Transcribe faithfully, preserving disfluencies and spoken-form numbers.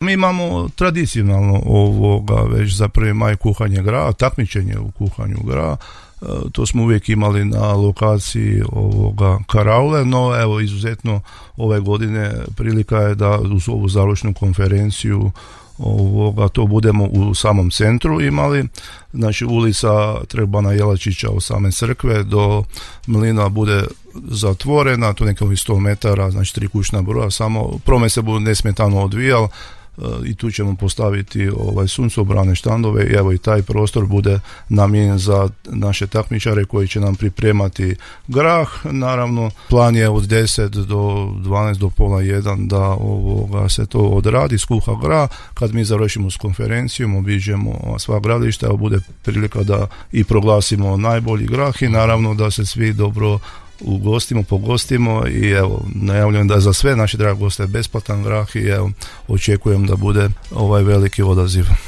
mi imamo tradicionalno ovoga već za prvi maj kuhanje graha, takmičenje u kuhanju graha. To smo uvijek imali na lokaciji ovoga Karaule, no evo izuzetno ove godine prilika je da uz ovu završnu konferenciju ovoga, to budemo u samom centru imali, znači ulica Trebana Jelačića od same crkve do mlina bude zatvorena, to nekako sto metara, znači tri kućna broja, samo promet se bude nesmetano odvijal i tu ćemo postaviti ovaj suncobrane štandove i evo i taj prostor bude namijenjen za naše takmičare koji će nam pripremati grah. Naravno plan je od deset do dvanaest do pola jedan da ovoga se to odradi, skuha grah. Kad mi završimo s konferencijom, obiđemo sva gradilišta, evo bude prilika da i proglasimo najbolji grah i naravno da se svi dobro ugostimo, pogostimo i evo najavljujem da za sve naše drage goste je besplatan grah i evo očekujem da bude ovaj veliki odaziv.